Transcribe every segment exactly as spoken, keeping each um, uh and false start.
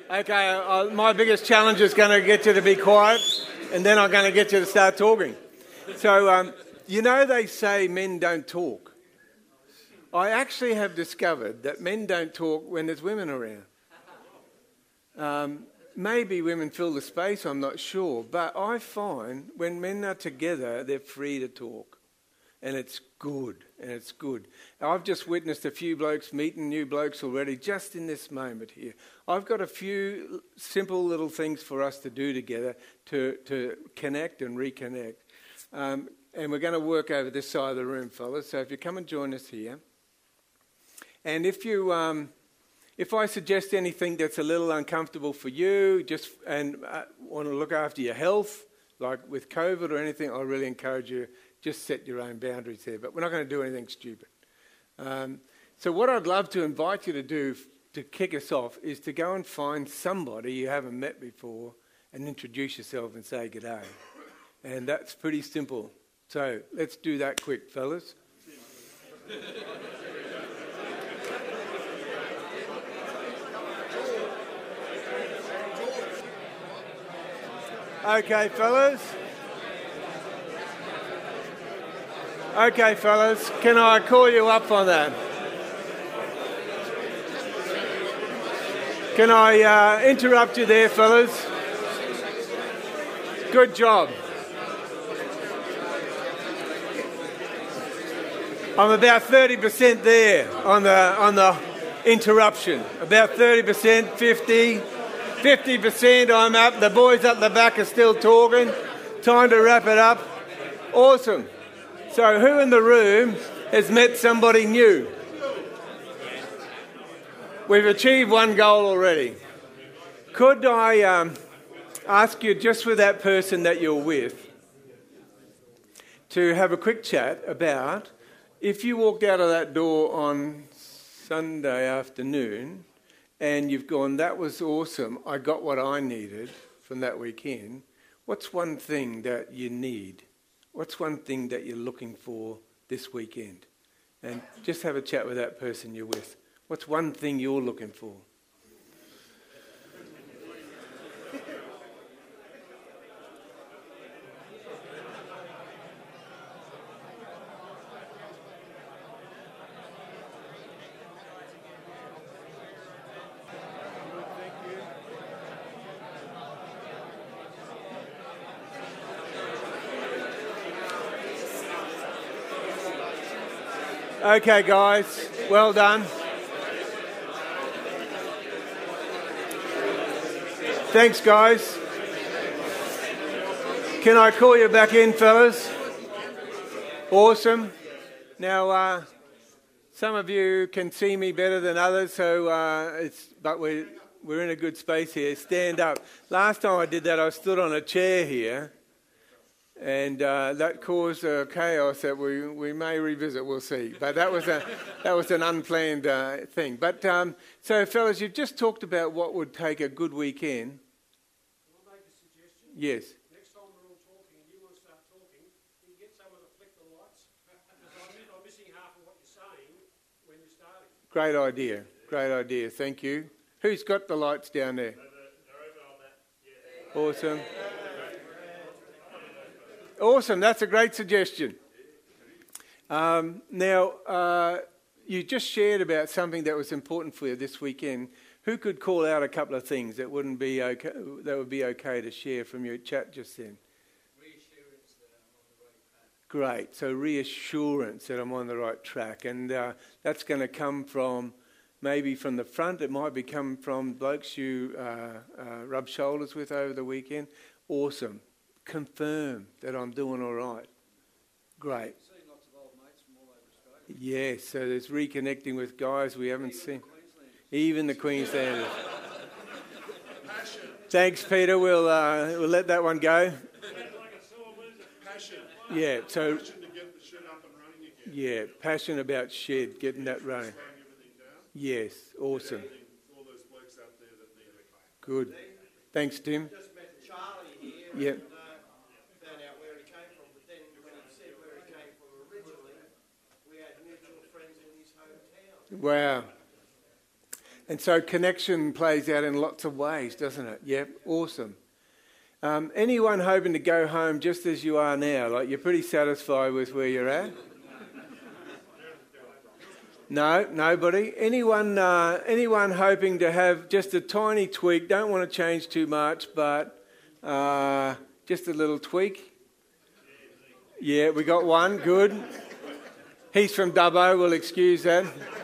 Okay, uh, my biggest challenge is going to get you to be quiet, and then I'm going to get you to start talking. So, um, you know they say men don't talk. I actually have discovered that men don't talk when there's women around. Um, maybe women fill the space, I'm not sure, but I find when men are together, they're free to talk. And it's good, and it's good. I've just witnessed a few blokes meeting new blokes already just in this moment here. I've got a few simple little things for us to do together to, to connect and reconnect. Um, and we're going to work over this side of the room, fellas. So if you come and join us here. And if you, um, if I suggest anything that's a little uncomfortable for you, just and uh, want to look after your health, like with COVID or anything, I really encourage you, just set your own boundaries there. But we're not going to do anything stupid. Um, so what I'd love to invite you to do f- to kick us off is to go and find somebody you haven't met before and introduce yourself and say g'day. And that's pretty simple. So let's do that quick, fellas. Okay, fellas. Okay, fellas, can I call you up on that? Can I uh, interrupt you there, fellas? Good job. I'm about thirty percent there on the on the interruption. About thirty percent, fifty, fifty percent I'm up. The boys up the back are still talking. Time to wrap it up. Awesome. So who in the room has met somebody new? We've achieved one goal already. Could I um, ask you, just with that person that you're with, to have a quick chat about if you walked out of that door on Sunday afternoon and you've gone, that was awesome, I got what I needed from that weekend, what's one thing that you need? What's one thing that you're looking for this weekend? And just have a chat with that person you're with. What's one thing you're looking for? Okay, guys, well done. Thanks, guys. Can I call you back in, fellas? Awesome. Now, uh, some of you can see me better than others, so uh, it's but we're we're in a good space here. Stand up. Last time I did that, I stood on a chair here. And uh, that caused uh, chaos that we, we may revisit. We'll see. But that was a that was an unplanned uh, thing. But um, so, fellas, you've just talked about what would take a good weekend. Can I make a suggestion? Yes. Next time we're all talking and you want to start talking, can you get someone to flick the lights? Because I'm, I'm missing half of what you're saying when you're starting. Great idea. Great idea. Thank you. Who's got the lights down there? Awesome. Awesome, that's a great suggestion. Um, now, uh, you just shared about something that was important for you this weekend. Who could call out a couple of things that wouldn't be okay, that would be okay to share from your chat just then? Reassurance that I'm on the right track. Great, so reassurance that I'm on the right track. And uh, that's going to come from, maybe from the front. It might be come from blokes you uh, uh, rub shoulders with over the weekend. Awesome. Confirm that I'm doing all right. Great. Seen lots of old mates from all over Australia. Yes, so there's reconnecting with guys we haven't seen. Even the Queenslanders. Thanks, Peter. We'll uh, we'll let that one go. Passion. Yeah. So. Passion to get the shed up and running again. Yeah, passion about shed, getting that running. Slowing everything down. Yes, awesome. All those blokes out there that need it. Good. Thanks, Tim. Just met Charlie here. Yeah. And, uh, found out where he came from, but then when he said where he came from originally, we had mutual friends in his hometown. Wow. And so connection plays out in lots of ways, doesn't it? Yep, awesome. Um, anyone hoping to go home just as you are now? Like you're pretty satisfied with where you're at? No, nobody. Anyone, uh, anyone hoping to have just a tiny tweak? Don't want to change too much, but uh, just a little tweak. Yeah, we got one. Good. He's from Dubbo. We'll excuse that.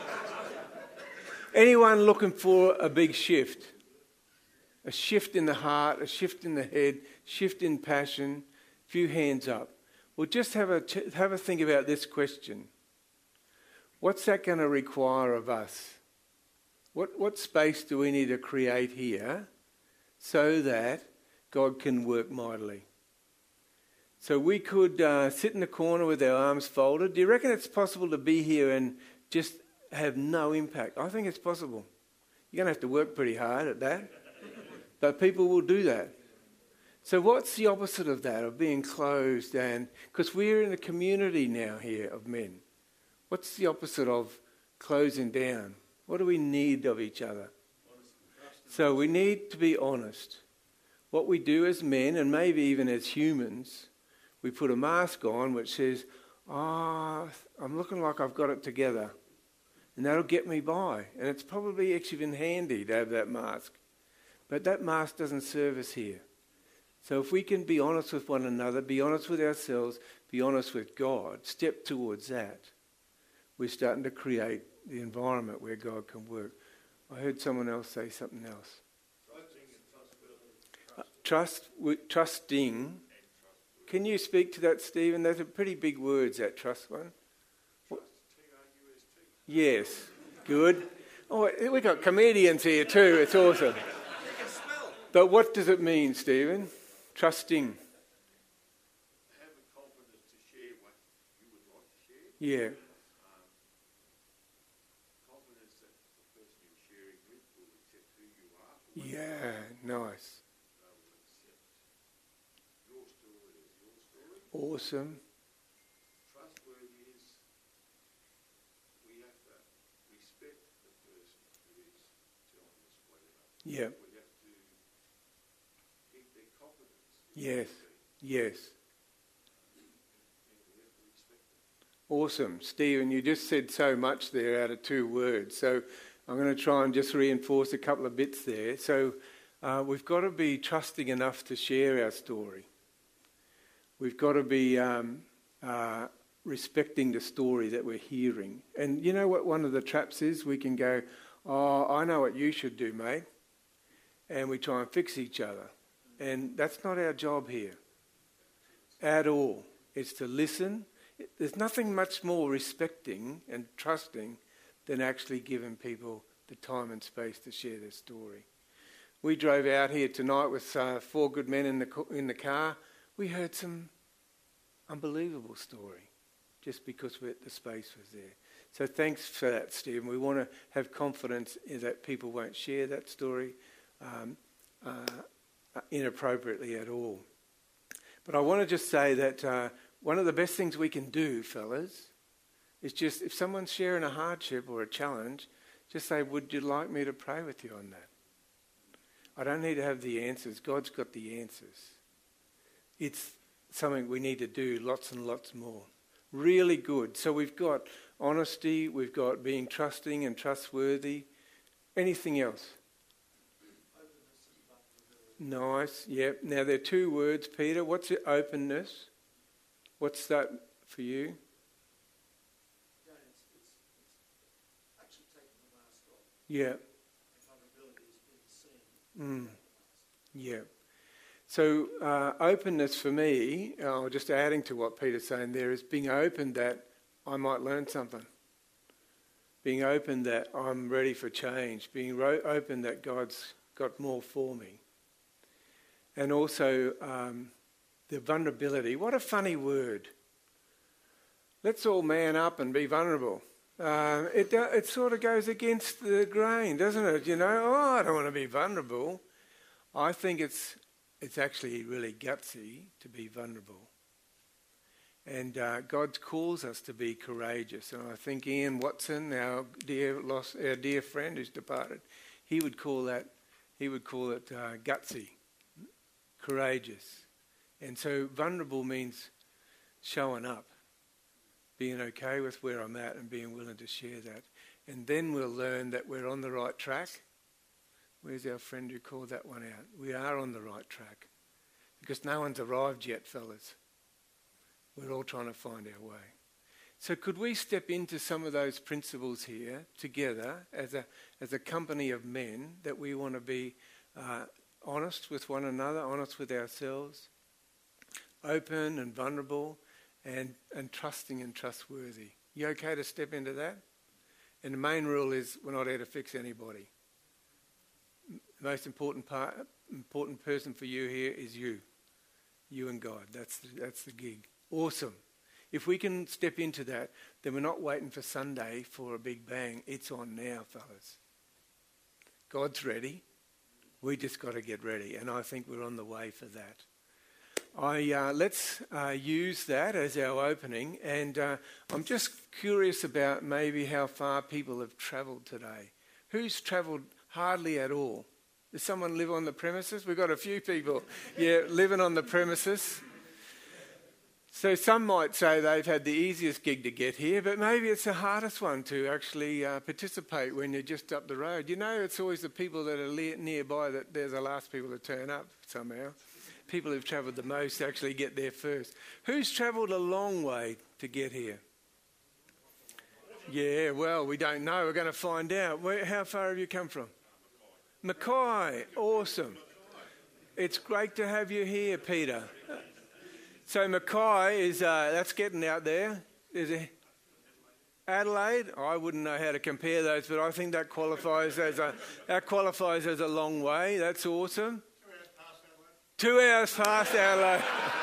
Anyone looking for a big shift? A shift in the heart, a shift in the head, shift in passion. Few hands up. Well, just have a have a think about this question. What's that going to require of us? What what space do we need to create here so that God can work mightily? So we could uh, sit in the corner with our arms folded. Do you reckon it's possible to be here and just have no impact? I think it's possible. You're going to have to work pretty hard at that. But people will do that. So what's the opposite of that, of being closed? And because we're in a community now here of men. What's the opposite of closing down? What do we need of each other? So we need to be honest. What we do as men, and maybe even as humans, we put a mask on which says, oh, I'm looking like I've got it together. And that'll get me by. And it's probably actually been handy to have that mask. But that mask doesn't serve us here. So if we can be honest with one another, be honest with ourselves, be honest with God, step towards that, we're starting to create the environment where God can work. I heard someone else say something else. Uh, trust, w- trusting. Can you speak to that, Stephen? Those are pretty big words, that trust one. What? Yes, good. Oh, we've got comedians here too. It's awesome. But what does it mean, Stephen? Trusting. Have the confidence to share what you would like to share. Yeah. Um, confidence that the person you're sharing with will accept who you are. Yeah, nice. They will accept your story as your story. Awesome. Trustworthy is we have to respect the person who is telling us whatever. Yeah. We have to keep their confidence. Yes. Yes. And we have to respect them. Awesome. Stephen, you just said so much there out of two words. So I'm going to try and just reinforce a couple of bits there. So uh, we've got to be trusting enough to share our story. We've got to be um, uh, respecting the story that we're hearing. And you know what one of the traps is? We can go, oh, I know what you should do, mate. And we try and fix each other. And that's not our job here at all. It's to listen. There's nothing much more respecting and trusting than actually giving people the time and space to share their story. We drove out here tonight with uh, four good men in the in the car. We heard some unbelievable story just because we're, the space was there. So thanks for that, Stephen. We want to have confidence in that people won't share that story um, uh, inappropriately at all. But I want to just say that uh, one of the best things we can do, fellas, is just if someone's sharing a hardship or a challenge, just say, would you like me to pray with you on that? I don't need to have the answers. God's got the answers. It's something we need to do lots and lots more. Really good. So we've got honesty, we've got being trusting and trustworthy. Anything else? Nice, yep. Now there are two words, Peter. What's it, openness? What's that for you? Yeah, it's, it's, it's actually taking the mask off. Yeah. Vulnerability is being seen. Mm. Yeah. So uh, openness for me, uh, just adding to what Peter's saying there, is being open that I might learn something. Being open that I'm ready for change. Being ro- open that God's got more for me. And also um, the vulnerability. What a funny word. Let's all man up and be vulnerable. Uh, it, it sort of goes against the grain, doesn't it? You know, oh, I don't want to be vulnerable. I think it's it's actually really gutsy to be vulnerable. And uh, God calls us to be courageous. And I think Ian Watson, our dear lost, our dear friend who's departed, he would call that, he would call it uh, gutsy, courageous. And so vulnerable means showing up, being okay with where I'm at and being willing to share that. And then we'll learn that we're on the right track. Where's our friend who called that one out? We are on the right track. Because no one's arrived yet, fellas. We're all trying to find our way. So could we step into some of those principles here together as a as a company of men, that we want to be uh, honest with one another, honest with ourselves, open and vulnerable, and, and trusting and trustworthy. You okay to step into that? And the main rule is we're not here to fix anybody. The most important part, important person for you here is you. You and God. That's the, that's the gig. Awesome. If we can step into that, then we're not waiting for Sunday for a big bang. It's on now, fellas. God's ready. We just got to get ready. And I think we're on the way for that. I uh, let's uh, use that as our opening. And uh, I'm just curious about maybe how far people have travelled today. Who's travelled hardly at all? Does someone live on the premises? We've got a few people, yeah, living on the premises. So some might say they've had the easiest gig to get here, but maybe it's the hardest one to actually uh, participate when you're just up the road. You know, it's always the people that are le- nearby that they're the last people to turn up somehow. People who've travelled the most actually get there first. Who's travelled a long way to get here? Yeah, well, we don't know. We're going to find out. Where, how far have you come from? Mackay. Awesome. It's great to have you here, Peter. So Mackay is, uh, that's getting out there. Is it Adelaide? I wouldn't know how to compare those, but I think that qualifies as a, that qualifies as a long way. That's awesome. Two hours past Adelaide.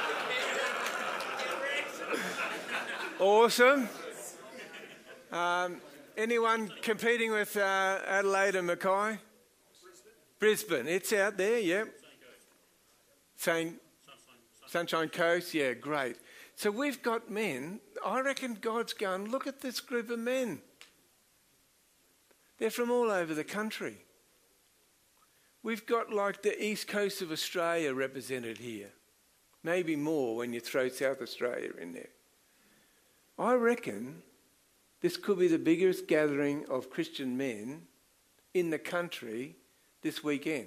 Awesome. Um, anyone competing with uh, Adelaide and Mackay? Brisbane. It's out there, yep. Saying Sunshine Coast, yeah, great. So we've got men. I reckon God's going, look at this group of men. They're from all over the country. We've got like the east coast of Australia represented here. Maybe more when you throw South Australia in there. I reckon this could be the biggest gathering of Christian men in the country this weekend.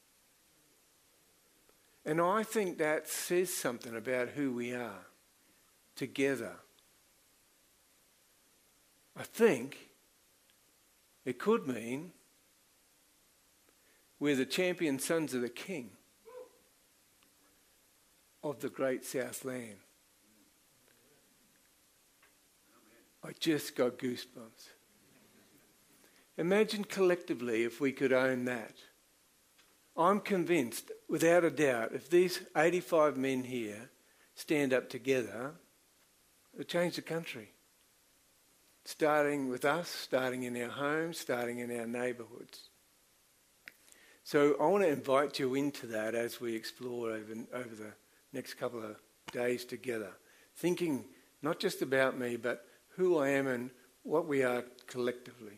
And I think that says something about who we are together. I think it could mean we're the champion sons of the King of the great South Land. I just got goosebumps. Imagine collectively if we could own that. I'm convinced, without a doubt, if these eighty-five men here stand up together, it'll change the country. Starting with us, starting in our homes, starting in our neighbourhoods. So I want to invite you into that as we explore over, over the next couple of days together. Thinking not just about me, but who I am and what we are collectively.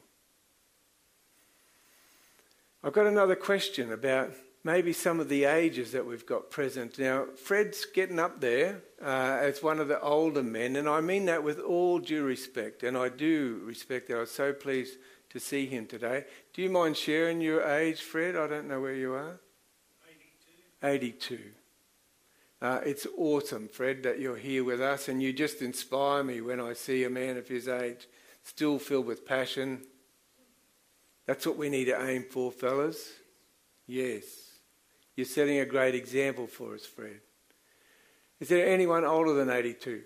I've got another question about maybe some of the ages that we've got present. Now, Fred's getting up there uh, as one of the older men, and I mean that with all due respect, and I do respect that. I was so pleased to see him today. Do you mind sharing your age, Fred? I don't know where you are. eighty-two. eighty-two. Uh, it's awesome, Fred, that you're here with us, and you just inspire me when I see a man of his age still filled with passion. That's what we need to aim for, fellas. Yes. You're setting a great example for us, Fred. Is there anyone older than eighty-two?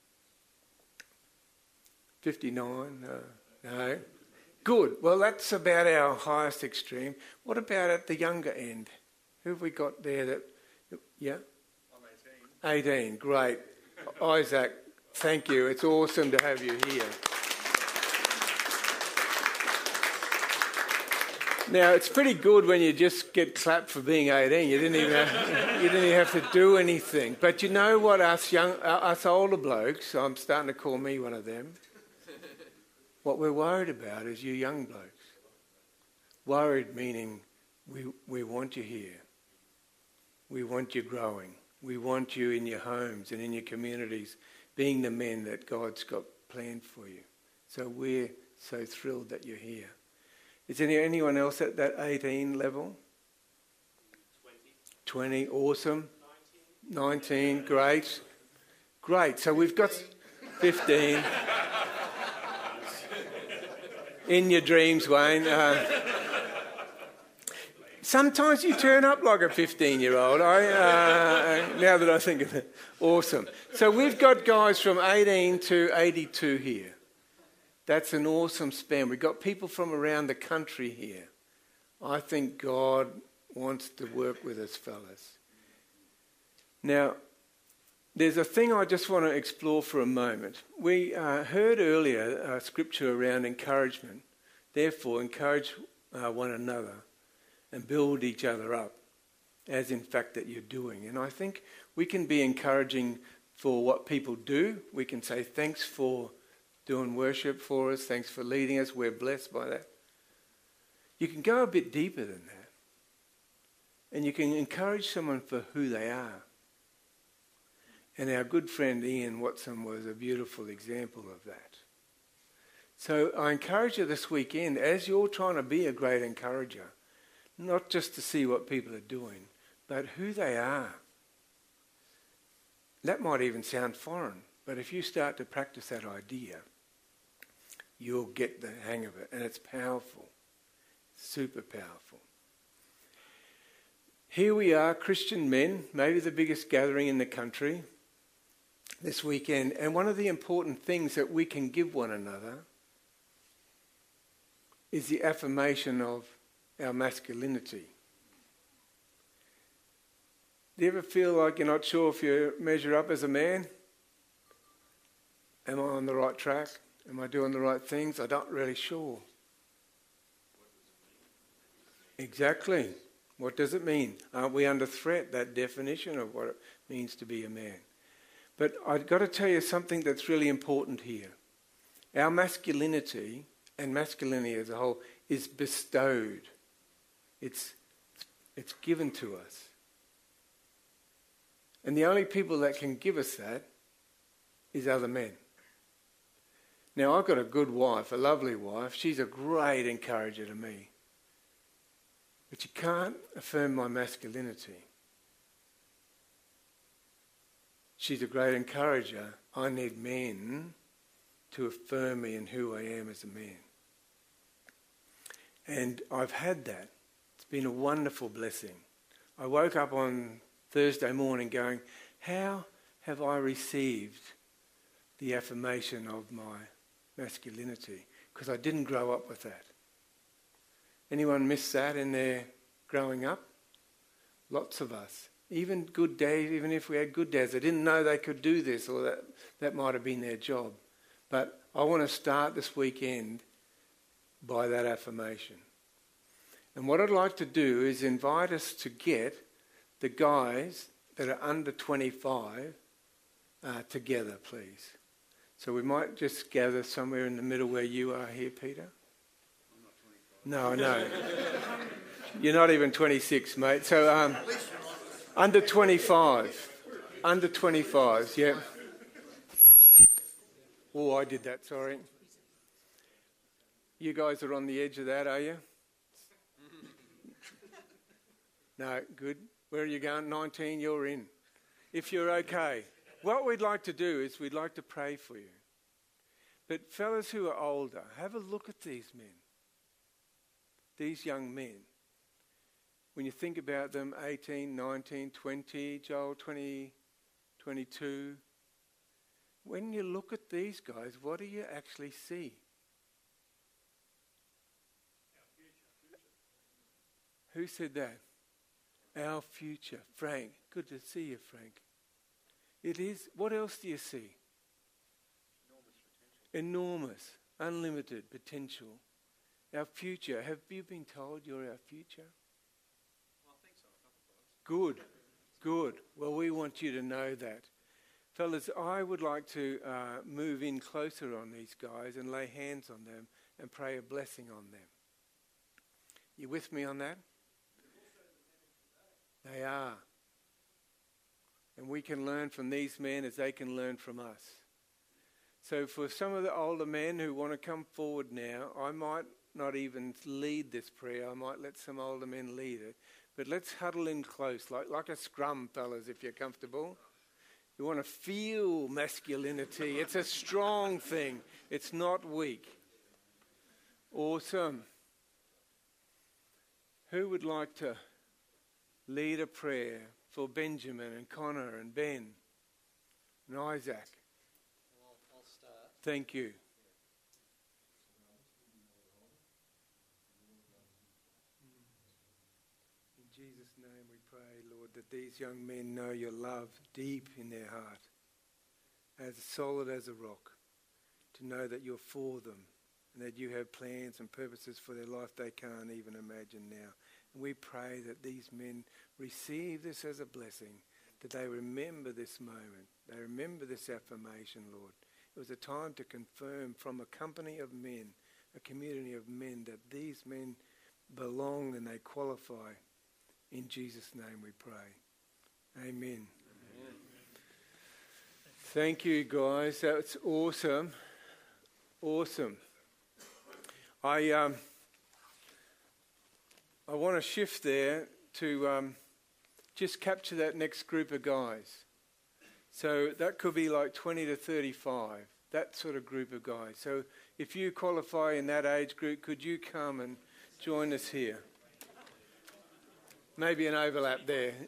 fifty-nine? No. No. Good. Well, that's about our highest extreme. What about at the younger end? Who have we got there that... Yeah? I'm eighteen. eighteen. Great. Isaac, thank you. It's awesome to have you here. Now, it's pretty good when you just get clapped for being eighteen. You didn't even have, you didn't even have to do anything. But you know what, us young, us older blokes, I'm starting to call me one of them, what we're worried about is you young blokes. Worried meaning we, we want you here. We want you growing. We want you in your homes and in your communities being the men that God's got planned for you. So we're so thrilled that you're here. Is there anyone else at that eighteen level? twenty. twenty, awesome. nineteen. nineteen, great. Great, so we've got fifteen. In your dreams, Wayne. Uh, sometimes you turn up like a fifteen-year-old, I, uh, now that I think of it. Awesome. So we've got guys from eighteen to eighty-two here. That's an awesome span. We've got people from around the country here. I think God wants to work with us, fellas. Now, there's a thing I just want to explore for a moment. We uh, heard earlier a scripture around encouragement. Therefore, encourage uh, one another and build each other up, as in fact that you're doing. And I think we can be encouraging for what people do. We can say thanks for doing worship for us. Thanks for leading us. We're blessed by that. You can go a bit deeper than that. And you can encourage someone for who they are. And our good friend Ian Watson was a beautiful example of that. So I encourage you this weekend, as you're trying to be a great encourager, not just to see what people are doing, but who they are. That might even sound foreign, but if you start to practice that idea, you'll get the hang of it. And it's powerful. Super powerful. Here we are, Christian men, maybe the biggest gathering in the country this weekend. And one of the important things that we can give one another is the affirmation of our masculinity. Do you ever feel like you're not sure if you measure up as a man? Am I on the right track? Am I doing the right things? I'm not really sure. Exactly. What does it mean? Aren't we under threat, that definition of what it means to be a man? But I've got to tell you something that's really important here. Our masculinity, and masculinity as a whole, is bestowed. It's, it's given to us. And the only people that can give us that is other men. Now, I've got a good wife, a lovely wife. She's a great encourager to me. But you can't affirm my masculinity. She's a great encourager. I need men to affirm me in who I am as a man. And I've had that. It's been a wonderful blessing. I woke up on Thursday morning going, how have I received the affirmation of my masculinity? Because I didn't grow up with that. Anyone miss that in their growing up? Lots of us. Even good days, even if we had good days, they didn't know they could do this, or that, that might have been their job. But I want to start this weekend by that affirmation. And what I'd like to do is invite us to get the guys that are under twenty-five uh, together, please. So we might just gather somewhere in the middle where you are here, Peter. I'm not twenty-five. No, no. You're not even twenty-six, mate. So um, under twenty-five. Under twenty-fives, yeah. Oh, I did that, sorry. You guys are on the edge of that, are you? No, good. Where are you going? nineteen, you're in. If you're okay. What we'd like to do is we'd like to pray for you. But fellas who are older, have a look at these men. These young men. When you think about them, eighteen, nineteen, twenty, Joel, twenty, twenty-two. When you look at these guys, what do you actually see? Who said that? Our future. Frank. Good to see you, Frank. It is. What else do you see? Enormous potential. Enormous, unlimited potential. Our future. Have you been told you're our future? Well, I think so, a couple of times. Good, good. Well, we want you to know that. Fellas, I would like to uh, move in closer on these guys and lay hands on them and pray a blessing on them. You with me on that? They are. And we can learn from these men as they can learn from us. So for some of the older men who want to come forward now, I might not even lead this prayer. I might let some older men lead it. But let's huddle in close, like, like a scrum, fellas, if you're comfortable. You want to feel masculinity. It's a strong thing. It's not weak. Awesome. Who would like to lead a prayer for Benjamin and Connor and Ben and Isaac? Well, I'll, I'll start. Thank you. In Jesus' name we pray, Lord, that these young men know your love deep in their heart, as solid as a rock, to know that you're for them and that you have plans and purposes for their life they can't even imagine now. And we pray that these men receive this as a blessing, that they remember this moment, they remember this affirmation, Lord. It was a time to confirm from a company of men, a community of men, that these men belong and they qualify. In Jesus' name we pray. Amen. Amen. Thank you, guys. That's awesome. Awesome. I um, I want to shift there to um, just capture that next group of guys. So that could be like twenty to thirty-five, that sort of group of guys. So if you qualify in that age group, could you come and join us here? Maybe an overlap there. I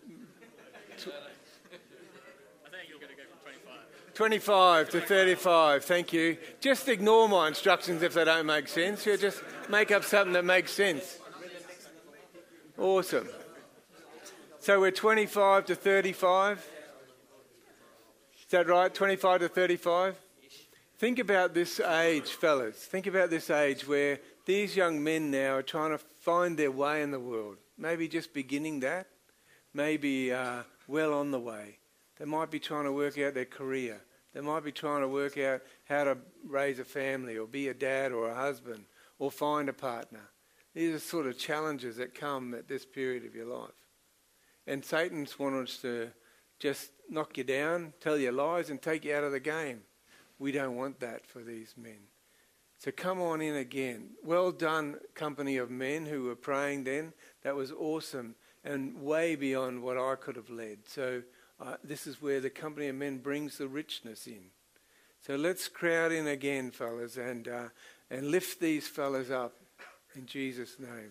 think you're going to go from twenty-five. twenty-five to thirty-five, thank you. Just ignore my instructions if they don't make sense. You just make up something that makes sense. Awesome. So we're twenty-five to thirty-five. Is that right? twenty-five to thirty-five? Think about this age, fellas. Think about this age where these young men now are trying to find their way in the world. Maybe just beginning that. Maybe uh, well on the way. They might be trying to work out their career. They might be trying to work out how to raise a family or be a dad or a husband or find a partner. These are sort of challenges that come at this period of your life. And Satan's wants to just knock you down, tell you lies and take you out of the game. We don't want that for these men. So come on in again. Well done, company of men who were praying then. That was awesome and way beyond what I could have led. So uh, this is where the company of men brings the richness in. So let's crowd in again, fellas, and uh, and lift these fellas up in Jesus' name.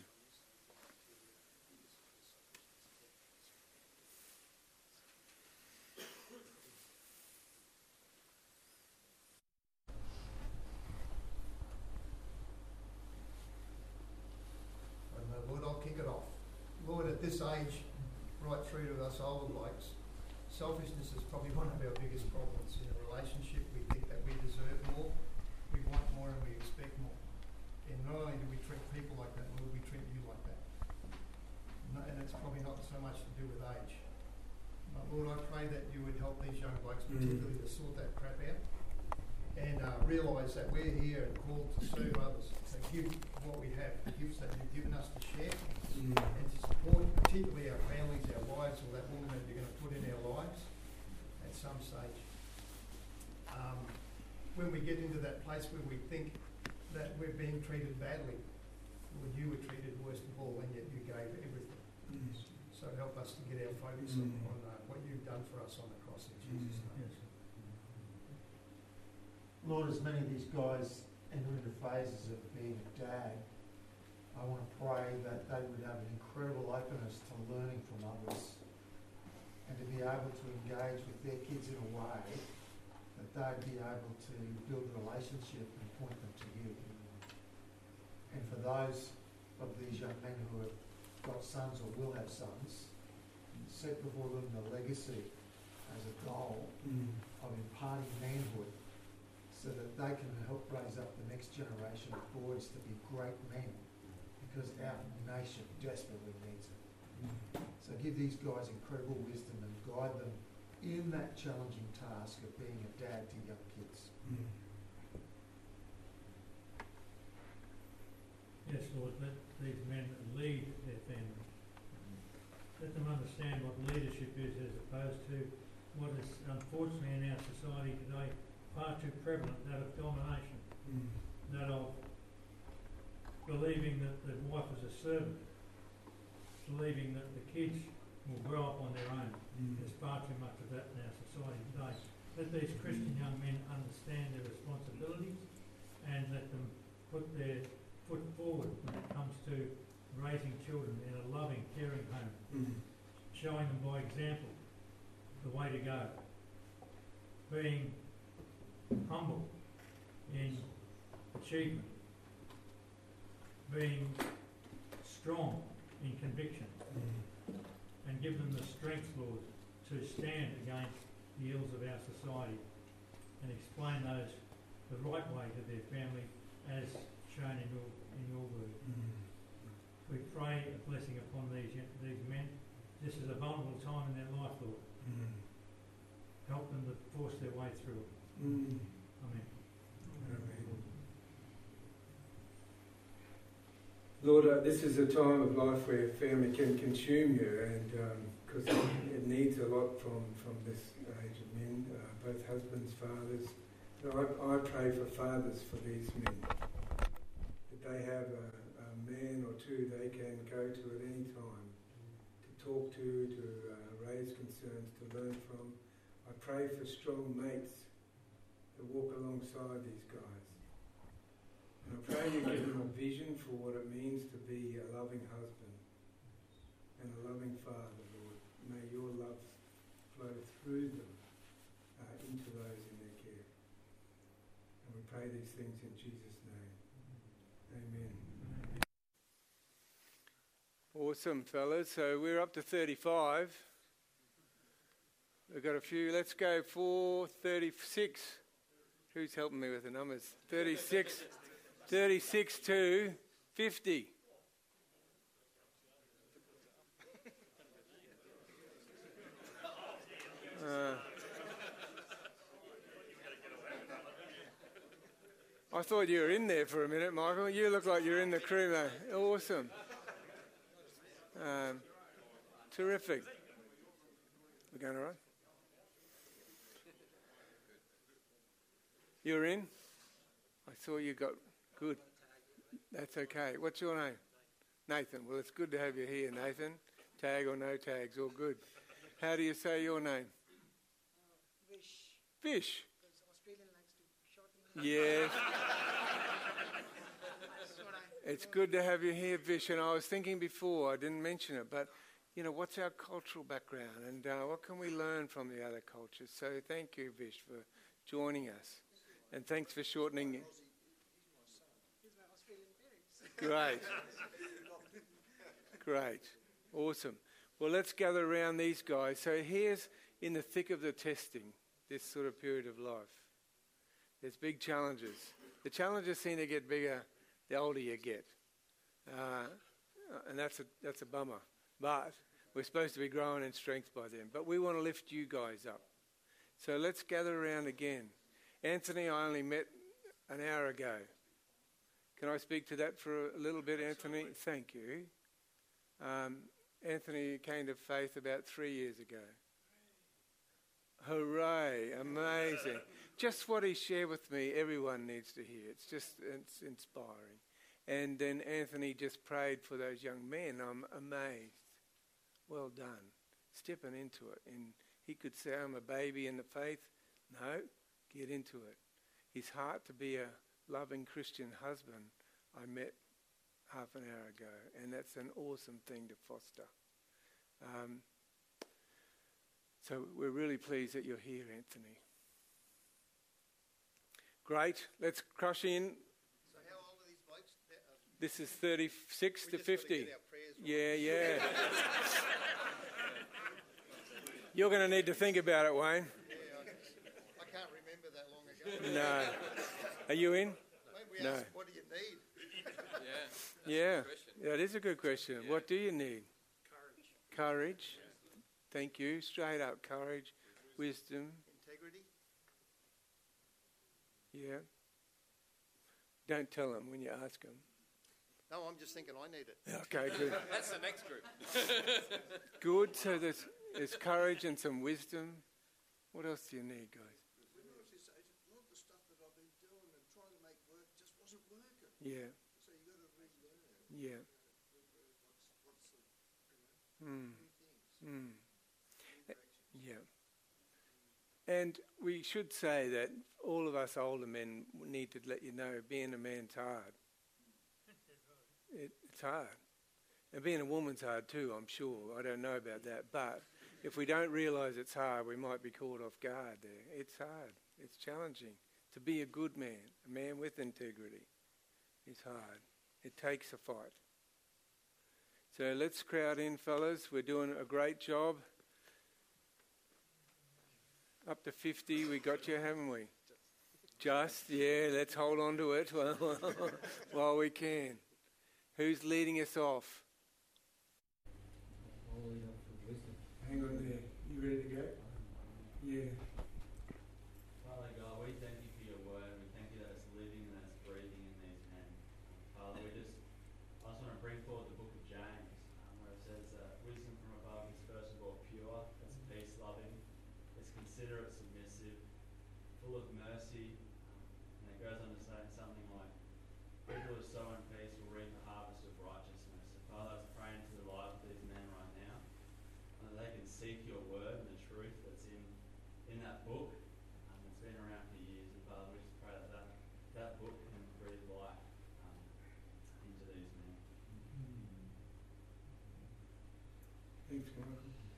Lord, I'll kick it off. Lord, at this age, right through to us older blokes, selfishness is probably one of our biggest problems in a relationship. We think that we deserve more, we want more, and we expect more. And not only do we treat people like that, Lord, we treat you like that. No, and it's probably not so much to do with age. But Lord, I pray that you would help these young blokes, particularly to sort that crap out and uh, realise that we're here and called to serve others, to give what we have, the gifts that you've given us to share, mm. and to support particularly our families, our wives, or that woman that you're going to put in our lives at some stage. Um, when we get into that place where we think that we're being treated badly, Lord, you were treated worst of all, and yet you gave everything. Mm. So help us to get our focus mm. on, on uh, what you've done for us on the cross in Jesus' name. Yes. Lord, as many of these guys enter into phases of being a dad, I want to pray that they would have an incredible openness to learning from others and to be able to engage with their kids in a way that they'd be able to build a relationship and point them to you. And for those of these young men who have got sons or will have sons, set before them the legacy as a goal mm. of imparting manhood, so that they can help raise up the next generation of boys to be great men, because our nation desperately needs it. So give these guys incredible wisdom and guide them in that challenging task of being a dad to young kids. Yes, Lord, let these men lead their family. Let them understand what leadership is as opposed to what is unfortunately in our society today far too prevalent, that of domination, mm. that of believing that the wife is a servant, believing that the kids will grow up on their own. Mm. There's far too much of that in our society today. Let these Christian young men understand their responsibilities and let them put their foot forward when it comes to raising children in a loving, caring home, mm. showing them by example the way to go, being humble in achievement, being strong in conviction, mm. and give them the strength, Lord, to stand against the ills of our society and explain those the right way to their family as shown in your, in your word. Mm. We pray a blessing upon these, these men. This is a vulnerable time in their life, Lord. Mm. Help them to force their way through it. Mm. Amen. Amen. Lord, uh, this is a time of life where family can consume you, and because um, it, it needs a lot from, from this age of men, uh, both husbands, fathers. So I, I pray for fathers for these men, that they have a, a man or two they can go to at any time to talk to, to uh, raise concerns, to learn from. I pray for strong mates that walk alongside these guys. And I pray you give them a vision for what it means to be a loving husband and a loving father, Lord. May your love flow through them uh, into those in their care. And we pray these things in Jesus' name. Amen. Awesome, fellas. So we're up to thirty-five. We've got a few. Let's go for thirty-six. Who's helping me with the numbers? thirty-six, thirty-six to fifty. Uh, I thought you were in there for a minute, Michael. You look like you're in the crew, though. Awesome. Um, terrific. We're going all right? You're in? I saw you got... Good. That's okay. What's your name? Nathan. Well, it's good to have you here, Nathan. Tag or no tags, all good. How do you say your name? Vish. Vish? Because Australian likes to shorten. Yes. It's good to have you here, Vish. And I was thinking before, I didn't mention it, but, you know, what's our cultural background and uh, what can we learn from the other cultures? So thank you, Vish, for joining us. And thanks for shortening it. Great. Great. Awesome. Well, let's gather around these guys. So here's in the thick of the testing, this sort of period of life. There's big challenges. The challenges seem to get bigger the older you get. Uh, and that's a, that's a bummer. But we're supposed to be growing in strength by then. But we want to lift you guys up. So let's gather around again. Anthony, I only met an hour ago. Can I speak to that for a little bit, Anthony? Thank you. Um, Anthony came to faith about three years ago. Hooray, amazing. Just what he shared with me, everyone needs to hear. It's just it's inspiring. And then Anthony just prayed for those young men. I'm amazed. Well done. Stepping into it. And he could say, I'm a baby in the faith. No, get into it. His heart to be a loving Christian husband, I met half an hour ago. And that's an awesome thing to foster. Um, so we're really pleased that you're here, Anthony. Great. Let's crush in. So how old are these blokes? This is thirty-six we to just fifty. Get our prayers right. Yeah, yeah. You're going to need to think about it, Wayne. Yeah, I, I can't remember that long ago. No. Are you in? Maybe we No. ask, what do you need? Yeah. Yeah, it is a good question. What do you need? Courage. Courage. Thank you. Straight up courage, wisdom. Integrity. Yeah. Don't tell them when you ask them. No, I'm just thinking I need it. Okay, good. That's the next group. Good. So there's, there's courage and some wisdom. What else do you need, guys? We noticed a lot of the stuff that I've been doing and trying to make work just wasn't working. Yeah. So you got to relearn. Yeah. What's, what's the, you know, Mm. new things, Mm. new directions. Yeah. And we should say that all of us older men need to let you know being a man's hard. It, it's hard. And being a woman's hard too, I'm sure. I don't know about that. But if we don't realise it's hard, we might be caught off guard there. It's hard. It's challenging. To be a good man, a man with integrity, is hard. It takes a fight. So let's crowd in, fellas. We're doing a great job. Up to fifty, we got you, haven't we? Just, yeah, let's hold on to it while, while we can. Who's leading us off? I'll lead up for wisdom. Hang on there. You ready to go? Yeah. Father God, we thank you for your word. We thank you that it's living and that it's breathing in these men. Father, we just, I just want to bring forward the book of James, um, where it says that wisdom from above is first of all pure, it's peace-loving, it's considerate, submissive, full of mercy, um, and it goes on to say something like, people who sow in peace will reap a harvest of righteousness. So Father, I just pray into the lives of these men right now, and that they can seek your word and the truth that's in, in that book. Um, it's been around for years, and Father, we just pray that that, that book can breathe life um, into these men. Thanks, Michael.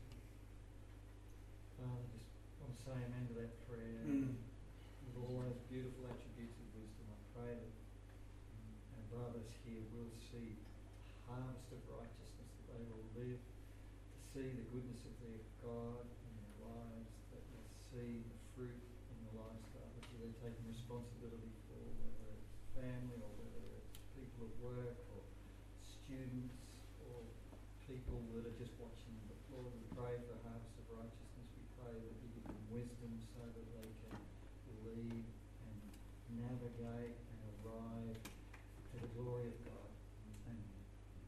Father, just want to say amen to that prayer. Mm. With all those beautiful attributes of wisdom, I pray that our brothers here will see harvest of righteousness, that they will live to see the goodness of their God in their lives, that they'll see the fruit in the lives of others that they're taking responsibility for, whether it's family or whether it's people at work or students or people that are just watching. But Lord, we pray for the harvest of righteousness. We pray that you give them wisdom so that they can lead and navigate and arrive to the glory of God. Amen.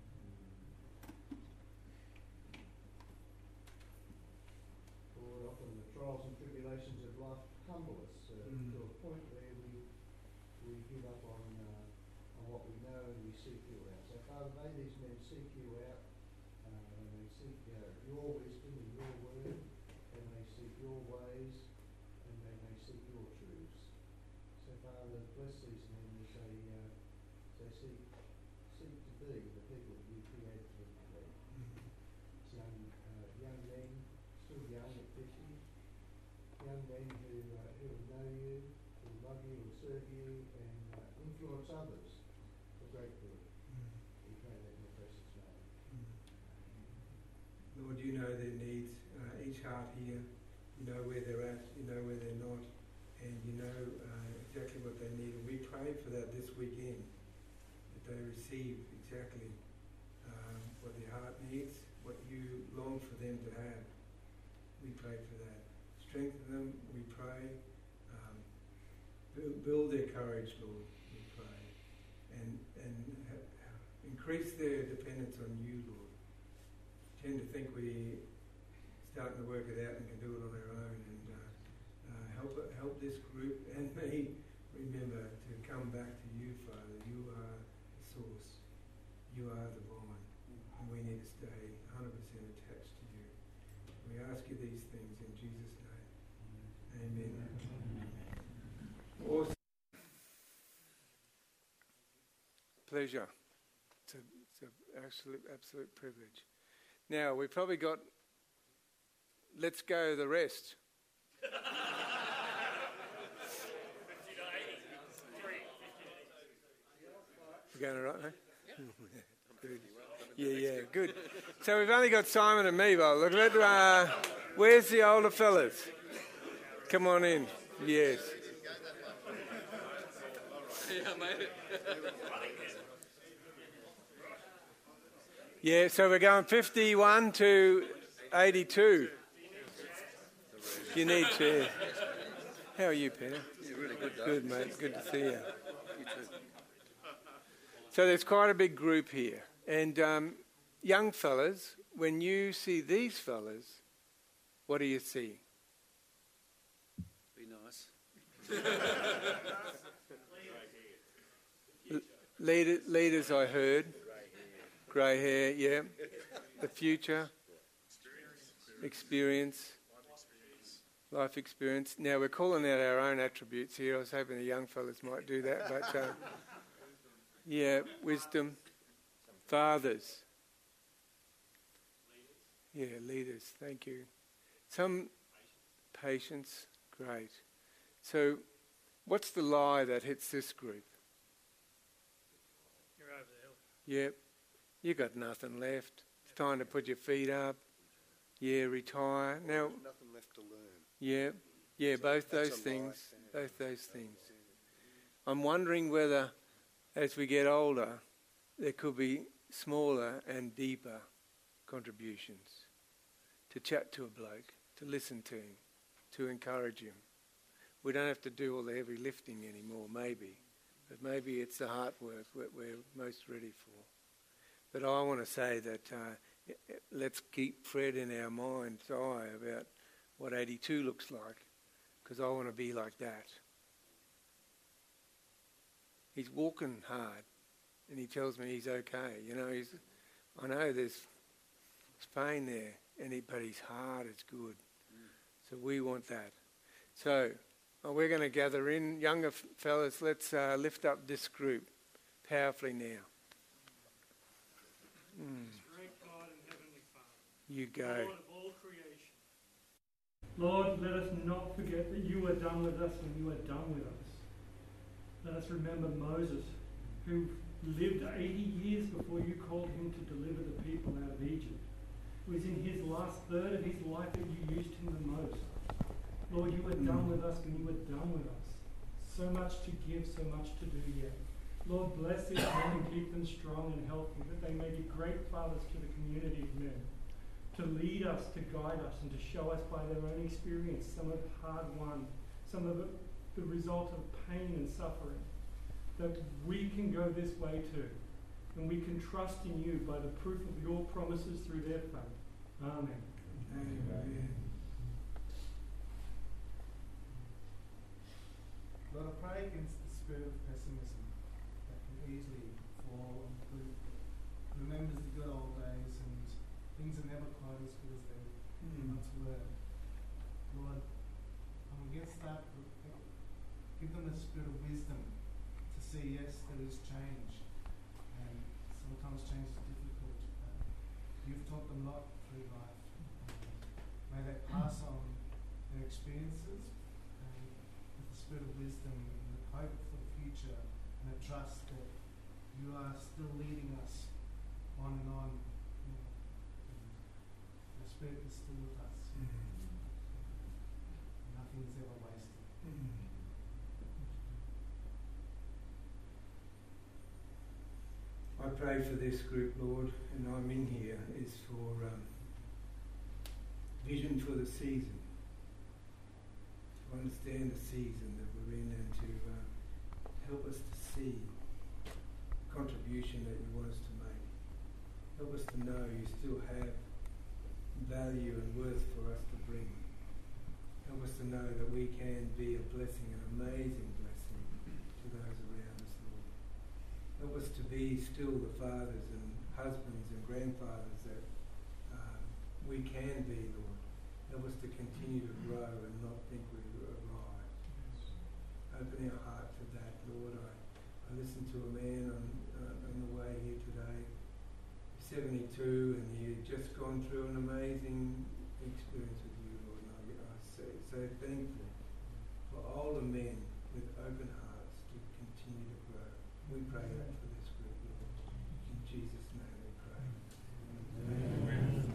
Lord, often the trials and tribulations of life humble us uh, Mm. to a point where we we give up on uh, on what we know and we seek you out. So Father, may these men seek you out, uh, and they seek uh, your wisdom and your word, and they seek your ways, and they may seek your truths. So Father, bless these men as they uh, as they seek seek to be the people that you created them to be. It's young uh, young men, still young at fifty, young men who uh, who will know you, who will love you, will serve you, and uh, influence others for great good. We pray that in your precious name. Lord, you know their needs, uh, each heart here. You know where they're at, you know where they're not, and you know uh, exactly what they need. And we pray for that this weekend, that they receive exactly um, what their heart needs, what you long for them to have. We pray for that. Strengthen them, we pray. Um, build, build their courage, Lord, we pray. And, and ha- increase their dependence on you, Lord. Tend to think we starting to work it out and can do it on our own, and uh, uh, help help this group and me remember to come back to you, Father. You are the source. You are the vine, and we need to stay one hundred percent attached to you. We ask you these things in Jesus' name. Amen. Awesome. Pleasure. It's a, it's an absolute, absolute privilege. Now, we've probably got, let's go the rest. We're going all right, eh? Good. Yeah, yeah, good. So we've only got Simon and me, but look at uh, where's the older fellas? Come on in. Yes. Yeah, so we're going fifty-one to eighty-two. If you need chairs. How are you, Peter? Yeah, really good, Dave. Good, mate. Good to see you. You too. So there's quite a big group here. And um, young fellas, when you see these fellas, what do you see? Be nice. L- leader, leaders, I heard. Grey hair, yeah. The future. Experience. Life experience. Now, we're calling out our own attributes here. I was hoping the young fellas might do that. But, uh, yeah, wisdom. Fathers. Yeah, leaders. Thank you. Some patience. Great. So, what's the lie that hits this group? You're over the hill. Yep. You got nothing left. It's time to put your feet up. Yeah, retire. Now, Nothing left to learn. yeah, yeah, both That's those a things. lie. Both those things. I'm wondering whether, as we get older, there could be smaller and deeper contributions. To chat to a bloke, to listen to him, to encourage him. We don't have to do all the heavy lifting anymore, maybe. But maybe it's the heart work that we're most ready for. But I want to say that uh, let's keep Fred in our mind's eye about what eighty-two looks like, because I want to be like that. He's walking hard, and he tells me he's okay. You know, he's. I know there's, there's pain there, and he, but his heart is good. So we want that. So uh, we're going to gather in. Younger f- fellas, let's uh, lift up this group powerfully now. Mm. Great God and Heavenly Father, You go. Lord of all creation. Lord, let us not forget that you are done with us when you are done with us. Let us remember Moses, who lived eighty years before you called him to deliver the people out of Egypt. It was in his last third of his life that you used him the most. Lord, you are done with us when you are done with us. So much to give, so much to do yet. Lord, bless these men and keep them strong and healthy, that they may be great fathers to the community of men, to lead us, to guide us, and to show us by their own experience some of it hard won, some of it the result of pain and suffering, that we can go this way too, and we can trust in you by the proof of your promises through their faith. Amen. Amen. Lord, I pray against the spirit of pessimism that can easily fall on the group that remembers the good old days and things are never quite as good as they Mm. once were. Lord, I'm against that. Give them a spirit of wisdom to see, yes, there is change, and sometimes change is difficult. But you've taught them a lot through life. May they pass on their experiences and with the spirit of wisdom and the hope for the future and a trust that you are still leading us on and on. You know, and the Spirit is still with us. Mm. Nothing's ever wasted. Mm. I pray for this group, Lord, and I'm in here, is for um, vision for the season, to understand the season that we're in and to uh, help us to see the contribution that you want us to make. Help us to know you still have value and worth for us to bring. Help us to know that we can be a blessing, an amazing blessing to those around us, Lord. Help us to be still the fathers and husbands and grandfathers that um, we can be, Lord. Help us to continue to grow and not think we've arrived. Open our heart to that, Lord. I, I listened to a man on, uh, on the way here today. He's seventy-two and he had just gone through an amazing experience with you, Lord. And I, I say, so thankful for older men with open hearts to continue to grow. We pray that for this group, Lord. In Jesus' name we pray. Amen.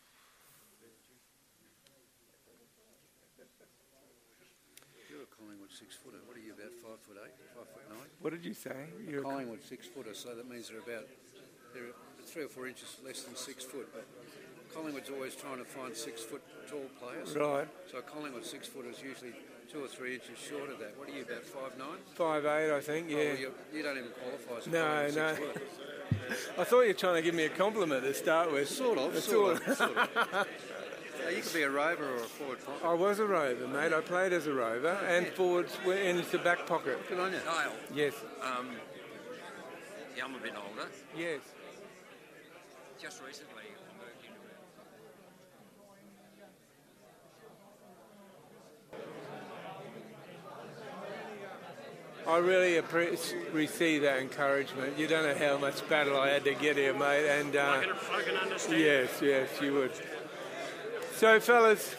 You're a Collingwood six footer. What are you, about five foot eight, five foot nine? What did you say? You're Collingwood six footer, so that means they're about they're three or four inches less than six foot. But Collingwood's always trying to find six foot tall players. Right. So Collingwood six footer is usually two or three inches short of that. What are you, about five nine? Five eight, I think. Yeah. Oh, well, you, you don't even qualify as a No, Collingwood no. six footer. I thought you were trying to give me a compliment to start with. Sort of, That's sort all. of, sort of. Uh, you could be a rover or a forward pocket. I was a rover, mate. I played as a rover, and forwards were in the back pocket. Good on you. Dale, Yes. um, yeah, I'm a bit older. Yes. Just recently, I moved into I really appre- receive that encouragement. You don't know how much battle I had to get here, mate. And uh, I, can, I can understand. yes, yes, you would. So, fellas,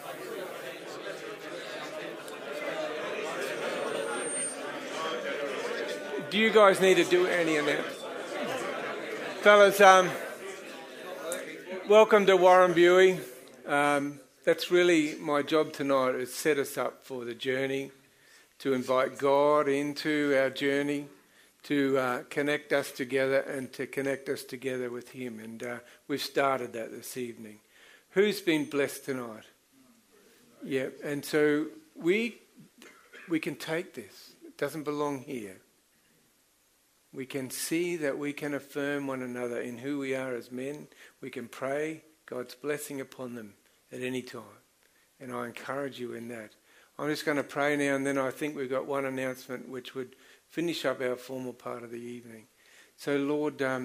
do you guys need to do any announcements? Fellas, um, welcome to Warrambewey. Um, that's really my job tonight, is set us up for the journey, to invite God into our journey, to uh, connect us together and to connect us together with Him. And uh, we've started that this evening. Who's been blessed tonight? Yeah, and so we we can take this. It doesn't belong here. We can see that we can affirm one another in who we are as men. We can pray God's blessing upon them at any time. And I encourage you in that. I'm just going to pray now, and then I think we've got one announcement which would finish up our formal part of the evening. So, Lord, um,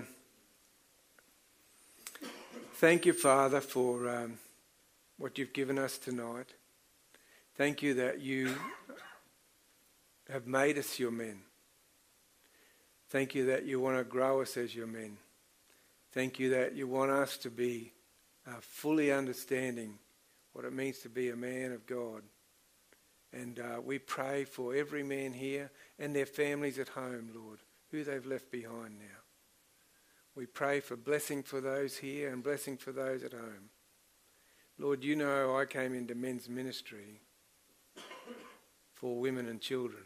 thank you, Father, for um, what you've given us tonight. Thank you that you have made us your men. Thank you that you want to grow us as your men. Thank you that you want us to be uh, fully understanding what it means to be a man of God. And uh, we pray for every man here and their families at home, Lord, who they've left behind now. We pray for blessing for those here and blessing for those at home. Lord, you know I came into men's ministry for women and children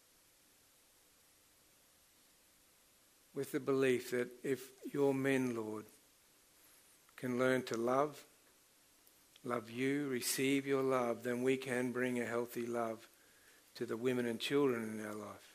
with the belief that if your men, Lord, can learn to love, love you, receive your love, then we can bring a healthy love to the women and children in our life.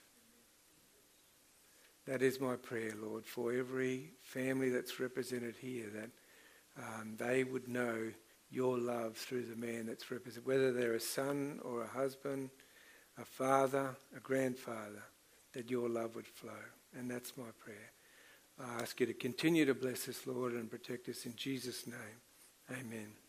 That is my prayer, Lord, for every family that's represented here, that um, they would know your love through the man that's represented, whether they're a son or a husband, a father, a grandfather, that your love would flow. And that's my prayer. I ask you to continue to bless us, Lord, and protect us in Jesus' name. Amen.